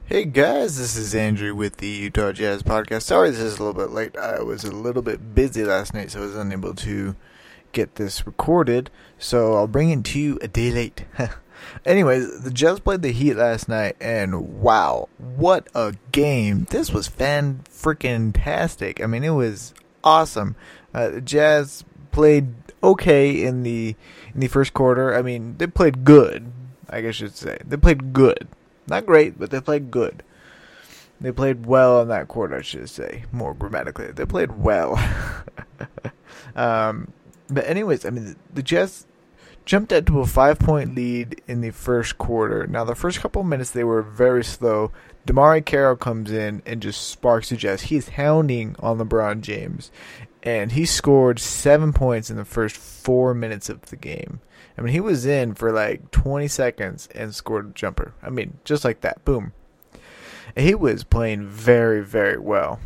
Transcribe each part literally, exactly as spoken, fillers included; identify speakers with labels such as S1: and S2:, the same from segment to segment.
S1: Hey guys, this is Andrew with the Utah Jazz Podcast. Sorry this is a little bit late. I was a little bit busy last night, so I was unable to get this recorded. So I'll bring it to you a day late. Anyways, the Jazz played the Heat last night, and wow, what a game. This was fan-freaking-tastic. I mean, it was awesome. Uh, the Jazz played okay in the in the first quarter. I mean, they played good, I guess I should say. They played good. Not great, but they played good. They played well in that quarter, I should say, more grammatically. They played well. um, but anyways, I mean, the, the Jazz jumped out to a five-point lead in the first quarter. Now, the first couple of minutes, they were very slow. DeMarre Carroll comes in and just sparks the Jazz. He's hounding on LeBron James. And he scored seven points in the first four minutes of the game. I mean, he was in for like twenty seconds and scored a jumper. I mean, just like that. Boom. And he was playing very, very well.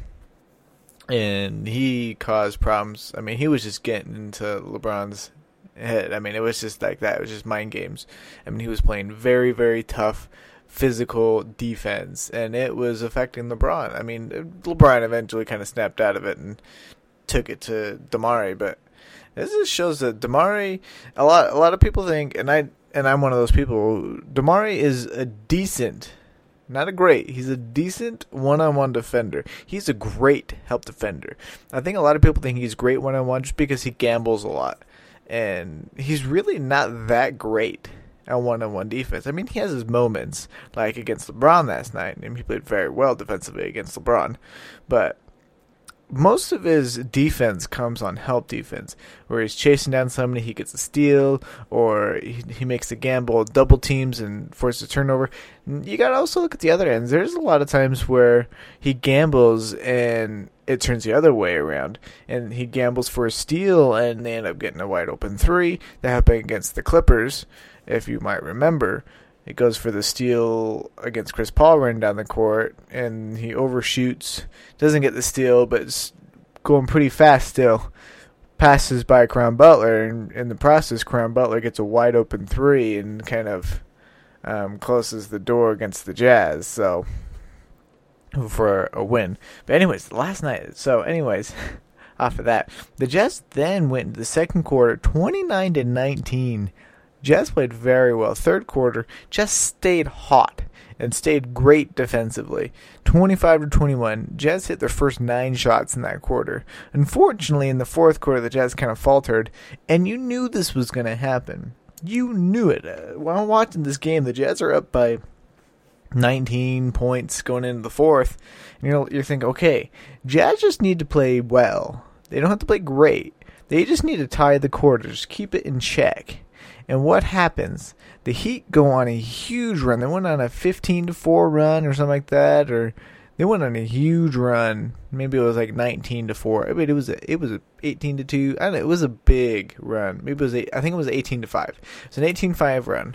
S1: And he caused problems. I mean, he was just getting into LeBron's head. I mean, it was just like that. It was just mind games. I mean, he was playing very, very tough physical defense. And it was affecting LeBron. I mean, LeBron eventually kind of snapped out of it and took it to DeMarre, but this just shows that DeMarre, a lot, a lot of people think, and I, and I'm one of those people. DeMarre is a decent, not a great. He's a decent one-on-one defender. He's a great help defender. I think a lot of people think he's great one-on-one just because he gambles a lot, and he's really not that great at one-on-one defense. I mean, he has his moments, like against LeBron last night, and he played very well defensively against LeBron, but most of his defense comes on help defense, where he's chasing down somebody, he gets a steal, or he, he makes a gamble, double teams, and forces a turnover. You got to also look at the other ends. There's a lot of times where he gambles and it turns the other way around, and he gambles for a steal, and they end up getting a wide open three. That happened against the Clippers, if you might remember. It goes for the steal against Chris Paul running down the court, and he overshoots, doesn't get the steal, but it's going pretty fast still. Passes by Caron Butler, and in the process, Caron Butler gets a wide open three and kind of um, closes the door against the Jazz, so for a win. But anyways, last night, so anyways, off of that, the Jazz then went into the second quarter, twenty-nine to nineteen. Jazz played very well. Third quarter, just stayed hot and stayed great defensively. twenty-five to twenty-one. Jazz hit their first nine shots in that quarter. Unfortunately, in the fourth quarter, the Jazz kind of faltered, and you knew this was going to happen. You knew it. Uh, while watching this game, the Jazz are up by nineteen points going into the fourth, and you're, you're thinking, okay, Jazz just need to play well. They don't have to play great. They just need to tie the quarters, keep it in check. And what happens? The Heat go on a huge run. They went on a fifteen to four run or something like that, or they went on a huge run. Maybe it was like nineteen to four. I mean, it was a, it was a eighteen to two. I don't know. It was a big run. Maybe it was a, I think it was eighteen to five. It's an eighteen five run.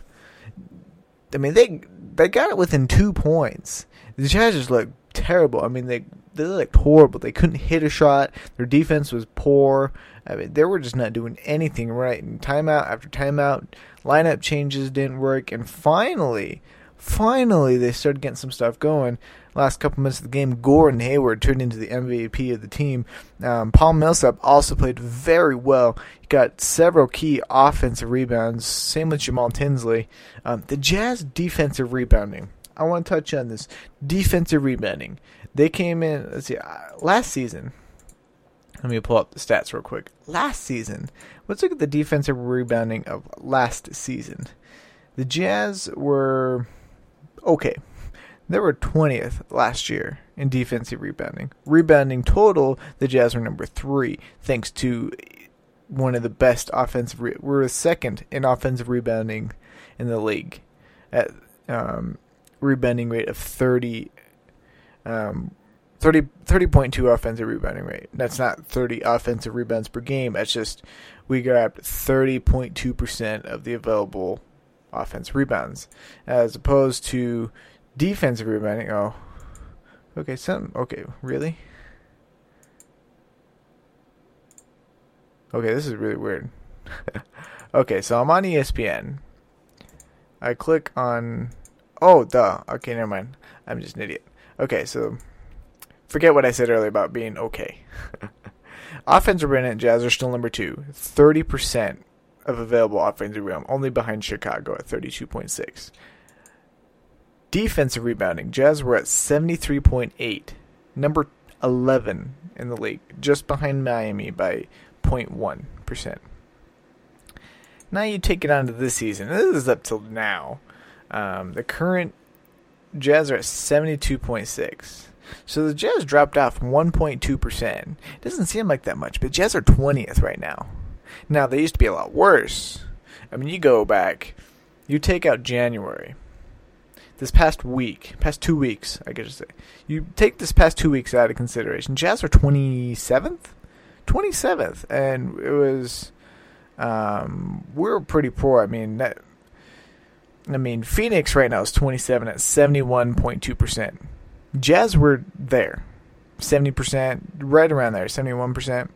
S1: I mean, they they got it within two points. The Jazz just looked terrible. I mean, they they looked horrible. They couldn't hit a shot. Their defense was poor. I mean, they were just not doing anything right. And timeout after timeout, lineup changes didn't work. And finally, finally, they started getting some stuff going. Last couple minutes of the game, Gordon Hayward turned into the M V P of the team. Um, Paul Millsap also played very well. He got several key offensive rebounds. Same with Jamal Tinsley. Um, the Jazz defensive rebounding. I want to touch on this. Defensive rebounding. They came in, let's see, uh, last season. Let me pull up the stats real quick. Last season, let's look at the defensive rebounding of last season. The Jazz were okay. They were twentieth last year in defensive rebounding. Rebounding total, the Jazz were number three, thanks to one of the best offensive. Re- we're second in offensive rebounding in the league at um, rebounding rate of thirty. Um, thirty, thirty point two offensive rebounding rate. That's not thirty offensive rebounds per game. That's just we grabbed thirty point two percent of the available offensive rebounds, as opposed to defensive rebounding. Oh, okay, some okay, really? Okay, this is really weird. Okay, so I'm on E S P N. I click on Oh, duh. Okay, never mind. I'm just an idiot. Okay, so forget what I said earlier about being okay. Offensive rebounding, Jazz are still number two. thirty percent of available offensive rebound, only behind Chicago at thirty-two point six. Defensive rebounding, Jazz were at seventy-three point eight. Number eleven in the league, just behind Miami by zero point one percent. Now you take it on to this season. This is up till now. Um, the current Jazz are at seventy-two point six. So the Jazz dropped off one point two percent. Doesn't seem like that much, but Jazz are twentieth right now. Now, they used to be a lot worse. I mean, you go back, you take out January. This past week, past two weeks, I guess to say. You take this past two weeks out of consideration. Jazz are twenty-seventh? twenty-seventh. And it was, um, we were pretty poor. I mean, that, I mean, Phoenix right now is twenty-seven at seventy-one point two percent. Jazz were there. seventy percent, right around there, seventy-one percent.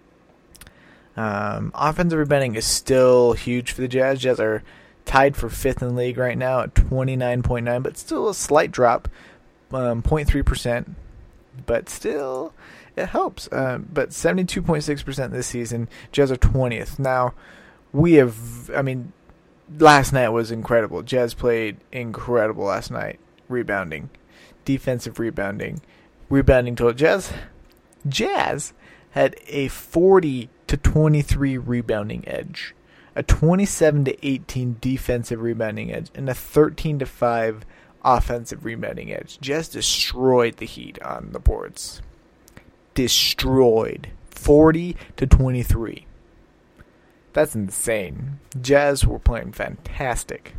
S1: Um, offensive rebounding is still huge for the Jazz. Jazz are tied for fifth in the league right now at twenty-nine point nine, but still a slight drop, um, zero point three percent. But still, it helps. Uh, but seventy-two point six percent this season, Jazz are twentieth. Now, we have, I mean, last night was incredible. Jazz played incredible last night. Rebounding, defensive rebounding, rebounding total. Jazz, Jazz had a forty to twenty-three rebounding edge, a twenty-seven to eighteen defensive rebounding edge, and a thirteen to five offensive rebounding edge. Jazz destroyed the Heat on the boards. Destroyed. forty to twenty-three. That's insane. Jazz were playing fantastic.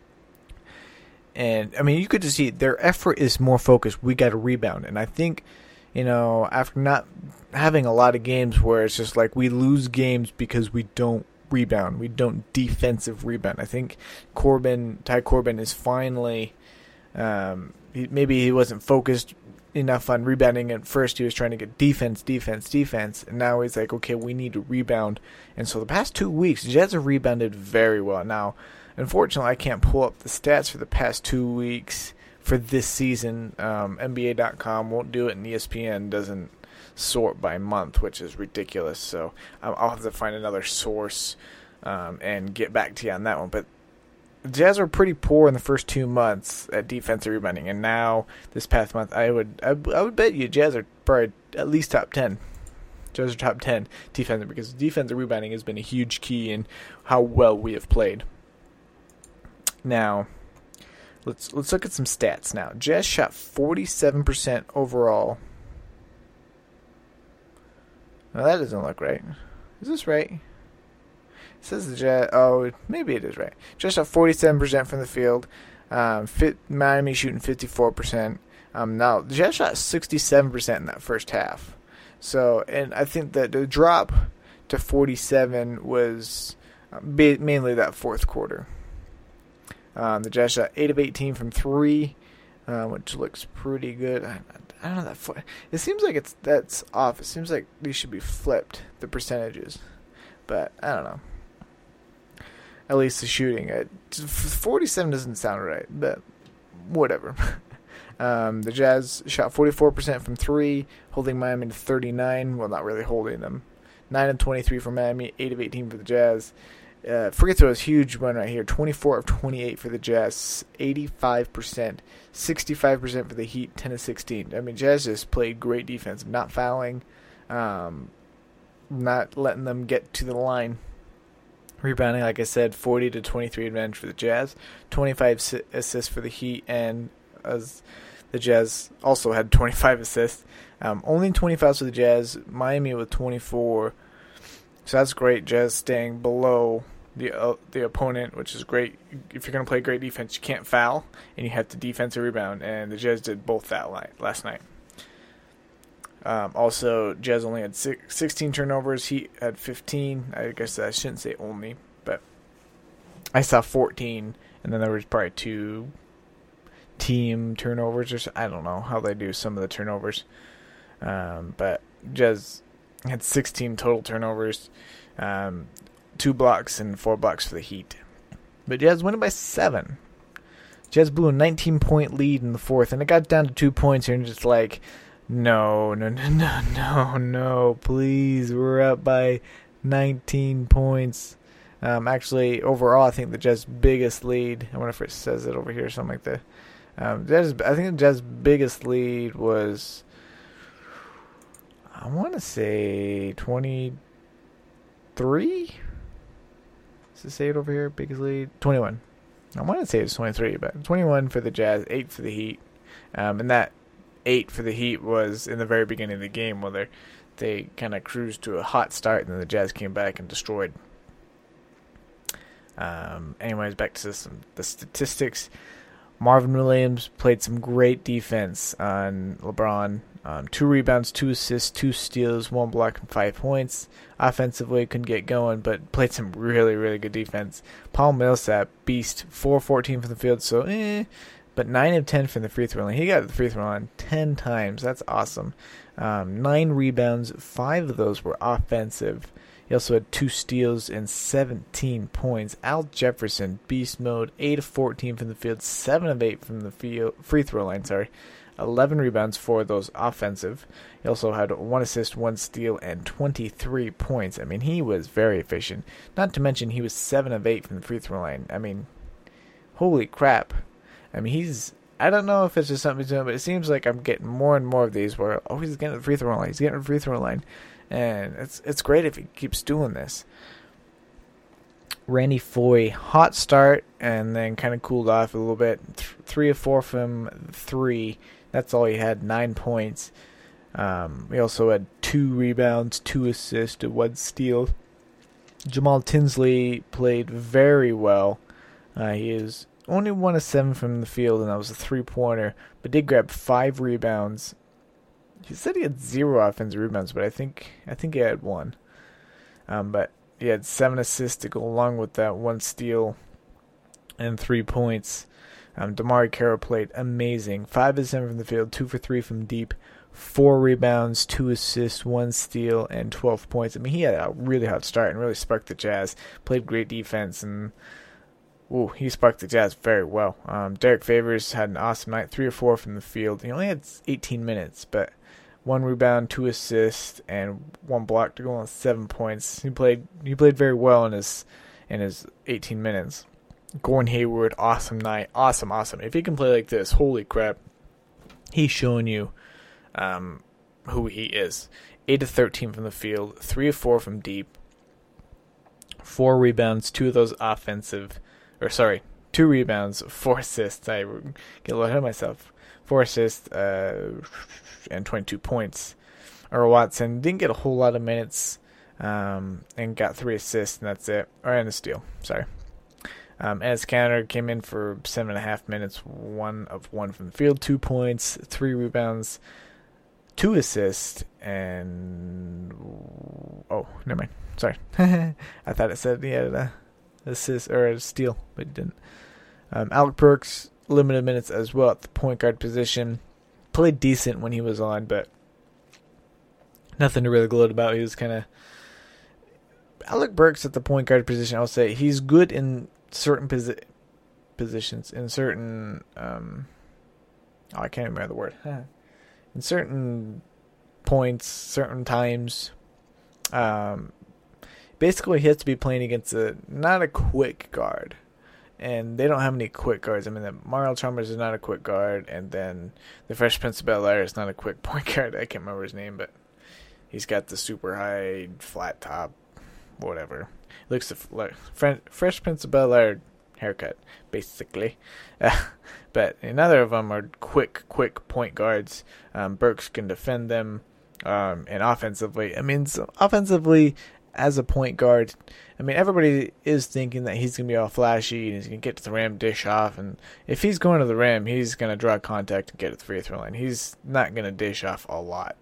S1: And, I mean, you could just see their effort is more focused. We got to rebound. And I think, you know, after not having a lot of games where it's just like we lose games because we don't rebound. We don't defensive rebound. I think Corbin, Ty Corbin is finally, um, he, maybe he wasn't focused enough on rebounding at first. He was trying to get defense, defense, defense. And now he's like, okay, we need to rebound. And so the past two weeks, Jazz have rebounded very well. Now, unfortunately, I can't pull up the stats for the past two weeks for this season. um, N B A dot com won't do it, and E S P N doesn't sort by month, which is ridiculous. So um, I'll have to find another source um, and get back to you on that one. But the Jazz were pretty poor in the first two months at defensive rebounding, and now this past month, I would I, I would bet you Jazz are probably at least top ten. Jazz are top ten defensive, because defensive rebounding has been a huge key in how well we have played. Now, let's let's look at some stats now. Jazz shot forty-seven percent overall. Now that doesn't look right. Is this right? It says the Jazz. Oh, maybe it is right. Jazz shot forty-seven percent from the field. Um, fit, Miami shooting fifty-four percent. Um, now the Jazz shot sixty-seven percent in that first half. So, and I think that the drop to forty-seven was mainly that fourth quarter. Um, the Jazz shot eight of eighteen from three, uh, which looks pretty good. I, I don't know that. Fl- it seems like it's that's off. It seems like these should be flipped, the percentages, but I don't know. At least the shooting at forty-seven doesn't sound right, but whatever. um, the Jazz shot forty-four percent from three, holding Miami to thirty-nine. Well, not really holding them. nine of twenty-three for Miami, eight of eighteen for the Jazz. Uh, free throws, huge one right here. twenty-four of twenty-eight for the Jazz, eighty-five percent, sixty-five percent for the Heat, ten of sixteen. I mean, Jazz just played great defense, not fouling, um, not letting them get to the line. Rebounding, like I said, forty to twenty-three advantage for the Jazz, twenty-five assists for the Heat, and as the Jazz also had twenty-five assists. Um, only twenty fouls for the Jazz, Miami with twenty-four. So that's great. Jazz staying below the uh, the opponent, which is great. If you're going to play great defense, you can't foul, and you have to defensive rebound, and the Jazz did both that last night. Um, also, Jazz only had six, sixteen turnovers. Heat had fifteen. I guess I shouldn't say only, but I saw fourteen, and then there was probably two team turnovers, or so, I don't know how they do some of the turnovers. Um, but Jazz had sixteen total turnovers, um, two blocks and four blocks for the Heat. But Jazz winning by seven. Jazz blew a nineteen-point lead in the fourth, and it got down to two points here, and just like, no, no, no, no, no, no, please, we're up by nineteen points. Um, actually, overall, I think the Jazz's biggest lead, I wonder if it says it over here, something like that. Um, Jazz, I think the Jazz's biggest lead was, I want to say twenty-three? Does it say it over here? Biggest lead? twenty-one. I want to say it's twenty-three, but twenty-one for the Jazz, eight for the Heat. Um, and that eight for the Heat was in the very beginning of the game where they kind of cruised to a hot start, and then the Jazz came back and destroyed. Um, anyways, back to some, the statistics. Marvin Williams played some great defense on LeBron. Um, two rebounds, two assists, two steals, one block, and five points. Offensively, couldn't get going, but played some really, really good defense. Paul Millsap, beast, four fourteen from the field, so eh, but nine of ten from the free throw line. He got the free throw line ten times. That's awesome. Um, nine rebounds, five of those were offensive. He also had two steals and seventeen points. Al Jefferson, beast mode, eight of fourteen from the field, seven of eight from the field, free throw line, sorry. eleven rebounds, four of those offensive. He also had one assist, one steal, and twenty-three points. I mean, he was very efficient. Not to mention, he was seven of eight from the free throw line. I mean, holy crap. I mean, he's... I don't know if it's just something he's doing, but it seems like I'm getting more and more of these where, oh, he's getting the free throw line. He's getting the free throw line. And it's it's great if he keeps doing this. Randy Foye, hot start, and then kind of cooled off a little bit. Th- three of four from three. That's all he had, nine points. Um, he also had two rebounds, two assists, and one steal. Jamal Tinsley played very well. Uh, he is only one of seven from the field, and that was a three-pointer, but did grab five rebounds. He said he had zero offensive rebounds, but I think I think he had one. Um, but he had seven assists to go along with that one steal and three points. Um, DeMarre Carroll played amazing. Five of seven from the field, two for three from deep, four rebounds, two assists, one steal, and twelve points. I mean, he had a really hot start and really sparked the Jazz. Played great defense, and ooh, he sparked the Jazz very well. Um, Derek Favors had an awesome night, three or four from the field. He only had eighteen minutes, but one rebound, two assists, and one block to go on seven points. He played he played very well in his in his eighteen minutes. Gordon Hayward, awesome night, awesome, awesome. If he can play like this, holy crap, he's showing you um, who he is. Eight of thirteen from the field, three of four from deep, four rebounds, two of those offensive, or sorry, two rebounds, four assists. I get a little ahead of myself. Four assists uh, and twenty-two points. Earl Watson didn't get a whole lot of minutes um, and got three assists, and that's it. Or and a steal, sorry. Um, Enes Kanter came in for seven and a half minutes, one of one from the field, two points, three rebounds, two assists, and oh, never mind. Sorry, I thought it said he had a assist or a steal, but he didn't. Um, Alec Burks, limited minutes as well at the point guard position. Played decent when he was on, but nothing to really gloat about. He was kind of... Alec Burks at the point guard position, I'll say, he's good in certain posi- positions, in certain... Um, oh, I can't remember the word. In certain points, certain times. Um, basically, he has to be playing against a not a quick guard. And they don't have any quick guards. I mean, the Mario Chalmers is not a quick guard, and then the Fresh Prince of Bel-Air is not a quick point guard. I can't remember his name, but he's got the super high, flat top, whatever. Looks like Fresh Prince of Bel-Air haircut, basically. Uh, but neither of them are quick, quick point guards. Um, Burks can defend them, um, and offensively, I mean, so offensively, as a point guard, I mean, everybody is thinking that he's going to be all flashy and he's going to get to the rim, dish off. And if he's going to the rim, he's going to draw contact and get to the free throw line. He's not going to dish off a lot.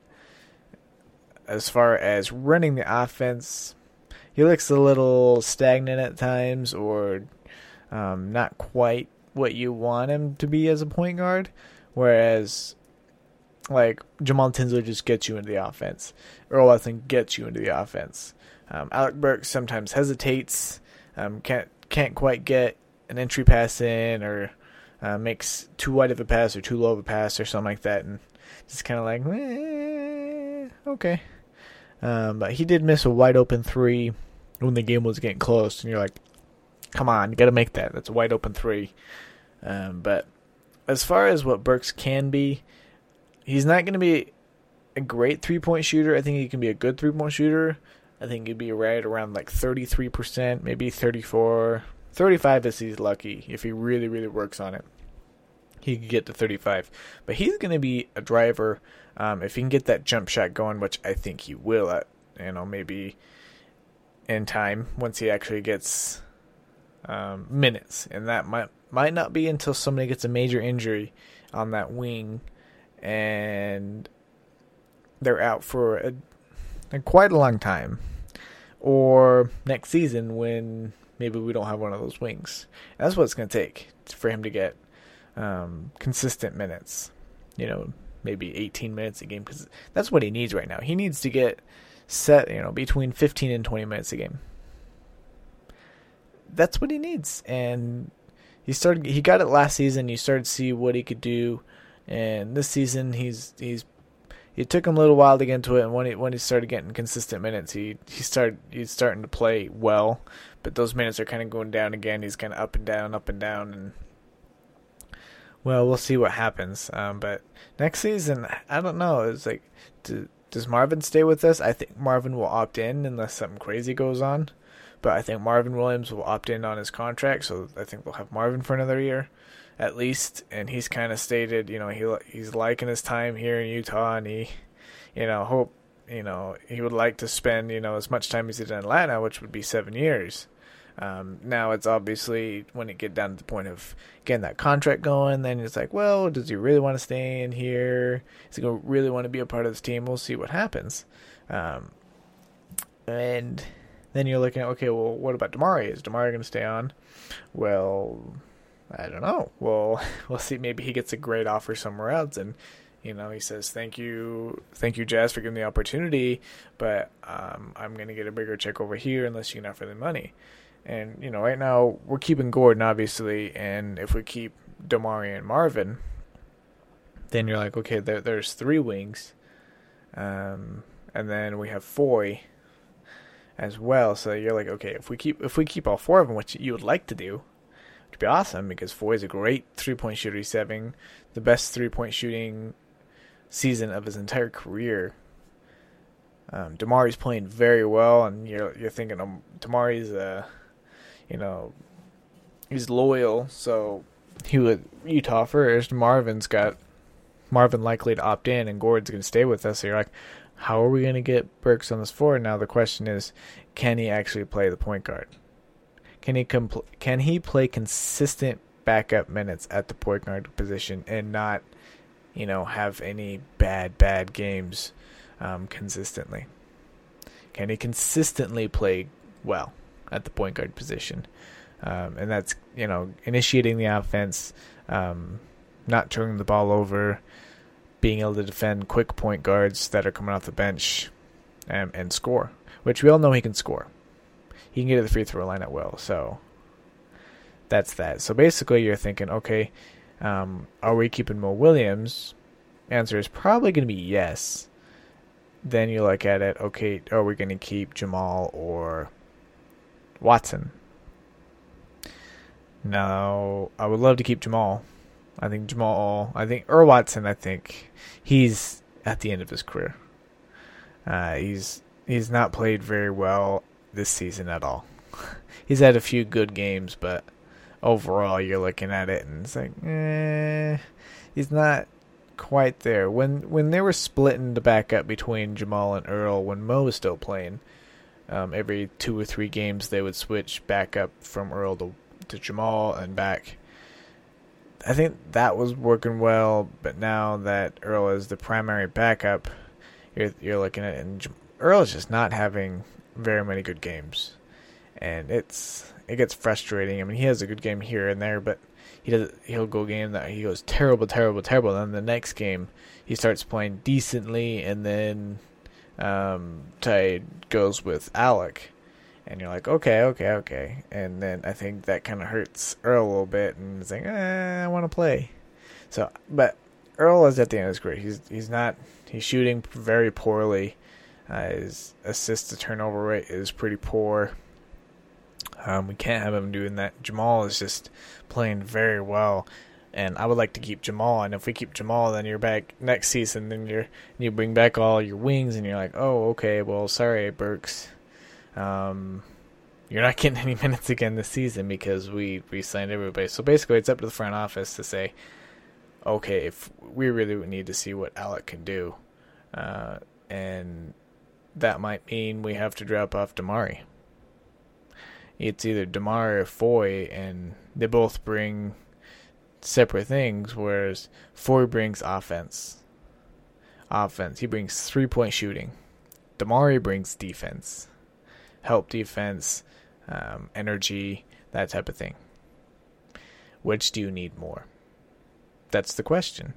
S1: As far as running the offense, he looks a little stagnant at times, or um, not quite what you want him to be as a point guard. Whereas, like, Jamal Tinsley just gets you into the offense. Earl Watson gets you into the offense. Um, Alec Burks sometimes hesitates, um, can't can't quite get an entry pass in, or uh, makes too wide of a pass or too low of a pass or something like that, and just kind of like, eh, okay. Um, but he did miss a wide open three when the game was getting close, and you're like, come on, you got to make that. That's a wide open three. Um, but as far as what Burks can be, he's not going to be a great three-point shooter. I think he can be a good three-point shooter. I think he'd be right around like thirty-three percent, maybe thirty-four, thirty-five if he's lucky. If he really, really works on it, he could get to thirty-five. But he's going to be a driver. Um, if he can get that jump shot going, which I think he will at, you know, maybe in time once he actually gets um, minutes. And that might, might not be until somebody gets a major injury on that wing and they're out for a, a quite a long time, or next season when maybe we don't have one of those wings. And that's what it's going to take for him to get um, consistent minutes. You know, maybe eighteen minutes a game, because that's what he needs right now. He needs to get set, you know, between fifteen and twenty minutes a game. That's what he needs, and he started. He got it last season. You started to see what he could do, and this season he's he's. It took him a little while to get into it, and when he when he started getting consistent minutes, he he started he's starting to play well. But those minutes are kind of going down again. He's kind of up and down, up and down, and well, we'll see what happens. Um, but next season, I don't know. It's like, do, does Marvin stay with us? I think Marvin will opt in unless something crazy goes on. But I think Marvin Williams will opt in on his contract, so I think we'll have Marvin for another year at least. And he's kind of stated, you know, he he's liking his time here in Utah, and he, you know, hope, you know, he would like to spend, you know, as much time as he did in Atlanta, which would be seven years. Um, now it's obviously when it get down to the point of getting that contract going, then it's like, well, does he really want to stay in here? Is he going to really want to be a part of this team? We'll see what happens. Um, and then you're looking at, okay, well, what about Damari? Is Damari going to stay on? Well, I don't know. Well, we'll see. Maybe he gets a great offer somewhere else, and you know, he says, thank you, thank you, Jazz, for giving me the opportunity, but um, I'm going to get a bigger check over here unless you can offer the money. And, you know, right now we're keeping Gordon, obviously, and if we keep Damari and Marvin, then you're like, okay, there, there's three wings, um, and then we have Foy as well. So you're like, okay, if we keep if we keep all four of them, which you would like to do, it'd be awesome because Foy is a great three-point shooter. He's having the best three-point shooting season of his entire career. Um, Damari's playing very well, and you're you're thinking um, Damari's uh, you know, he's loyal, so he would Utah first. Marvin's got Marvin likely to opt in, and Gordon's going to stay with us. So you're like, how are we going to get Burks on this floor? Now the question is, can he actually play the point guard? Can he compl- Can he play consistent backup minutes at the point guard position and not, you know, have any bad bad games um, consistently? Can he consistently play well at the point guard position? Um, and that's, you know, initiating the offense, um, not turning the ball over, being able to defend quick point guards that are coming off the bench and, and score, which we all know he can score. He can get to the free throw line at will. So that's that. So basically you're thinking, okay, um, are we keeping Mo Williams? Answer is probably going to be yes. Then you look at it, okay, are we going to keep Jamal or Watson? No, I would love to keep Jamal. I think Jamal, I think, or Watson, I think he's at the end of his career. Uh, he's he's not played very well this season at all. He's had a few good games, but overall you're looking at it and it's like, eh, he's not quite there. When when they were splitting the backup between Jamal and Earl, when Mo was still playing, um, every two or three games they would switch back up from Earl to, to Jamal and back. I think that was working well, but now that Earl is the primary backup, you're you're looking at it, and Earl is just not having very many good games, and it's it gets frustrating. I mean, he has a good game here and there, but he does he'll go game that he goes terrible, terrible, terrible. Then the next game he starts playing decently, and then um, Tide goes with Alec, And you're like, okay, okay, okay. And then I think that kind of hurts Earl a little bit, and it's like, eh, I want to play. So, but Earl is at the end of his career. He's he's not he's shooting very poorly. Uh, his assist to turnover rate is pretty poor. Um, we can't have him doing that. Jamal is just playing very well, and I would like to keep Jamal. And if we keep Jamal, then you're back next season. Then you're you bring back all your wings, and you're like, oh, okay, well, sorry, Burks. Um, you're not getting any minutes again this season because we re-signed everybody. So basically, it's up to the front office to say, okay, if we really need to see what Alec can do, uh, and that might mean we have to drop off Damari. It's either Damari or Foy, and they both bring separate things, whereas Foy brings offense. Offense. He brings three-point shooting. Damari brings defense. Help defense, um, energy, that type of thing. Which do you need more? That's the question.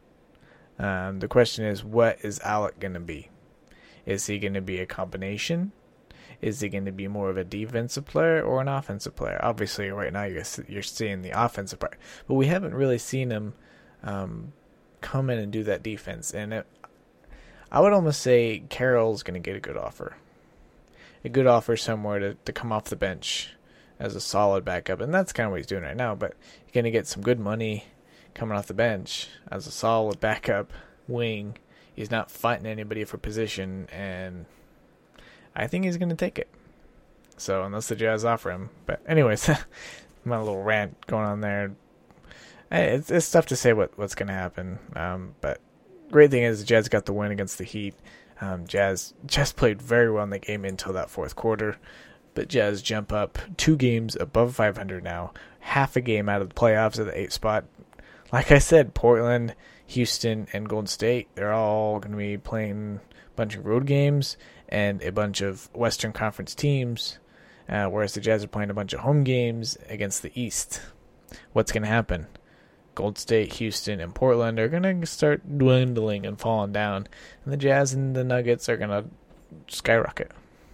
S1: Um, the question is, what is Alec going to be? Is he going to be a combination? Is he going to be more of a defensive player or an offensive player? Obviously, right now you're you're seeing the offensive part, but we haven't really seen him um, come in and do that defense. And it, I would almost say Carroll's going to get a good offer, a good offer somewhere to, to come off the bench as a solid backup, and that's kind of what he's doing right now. But you're going to get some good money coming off the bench as a solid backup wing. He's not fighting anybody for position, and I think he's going to take it. So, unless the Jazz offer him. But anyways, my little rant going on there. It's, it's tough to say what, what's going to happen. Um, but great thing is the Jazz got the win against the Heat. Um, Jazz just played very well in the game until that fourth quarter. But Jazz jump up two games above five hundred now. Half a game out of the playoffs at the eighth spot. Like I said, Portland, Houston, and Golden State, they're all going to be playing a bunch of road games and a bunch of Western Conference teams, uh, whereas the Jazz are playing a bunch of home games against the East. What's going to happen? Golden State, Houston, and Portland are going to start dwindling and falling down, and the Jazz and the Nuggets are going to skyrocket.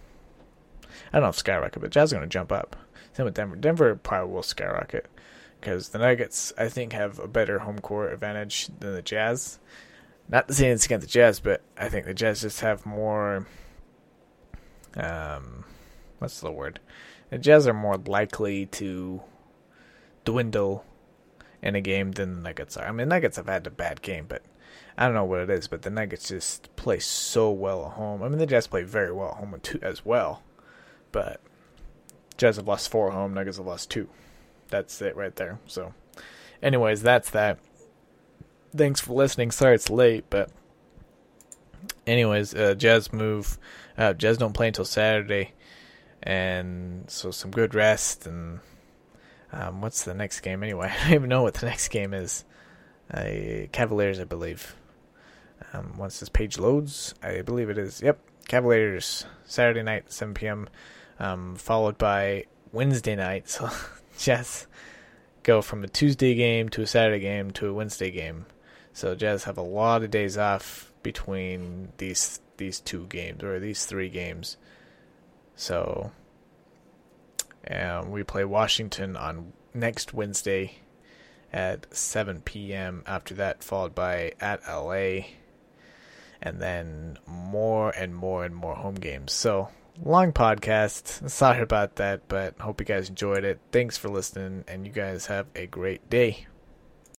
S1: I don't know if skyrocket, but Jazz are going to jump up. Same with Denver. Denver probably will skyrocket, because the Nuggets, I think, have a better home court advantage than the Jazz. Not to say it's against the Jazz, but I think the Jazz just have more, um, what's the word? The Jazz are more likely to dwindle in a game than the Nuggets are. I mean, the Nuggets have had a bad game, but I don't know what it is, but the Nuggets just play so well at home. I mean, the Jazz play very well at home too, as well, but Jazz have lost four at home, Nuggets have lost two. That's it right there. So, anyways, that's that. Thanks for listening. Sorry it's late, but anyways, uh, Jazz move. Uh, Jazz don't play until Saturday, and so some good rest. And um, what's the next game anyway? I don't even know what the next game is. Uh, Cavaliers, I believe. Um, once this page loads, I believe it is. Yep, Cavaliers Saturday night, seven p.m. Um, followed by Wednesday night. So Jazz go from a Tuesday game to a Saturday game to a Wednesday game. So Jazz have a lot of days off between these these two games, or these three games. So um, we play Washington on next Wednesday at seven p.m. After that, followed by at L A, and then more and more and more home games. So long podcast. Sorry about that, but hope you guys enjoyed it. Thanks for listening, and you guys have a great day.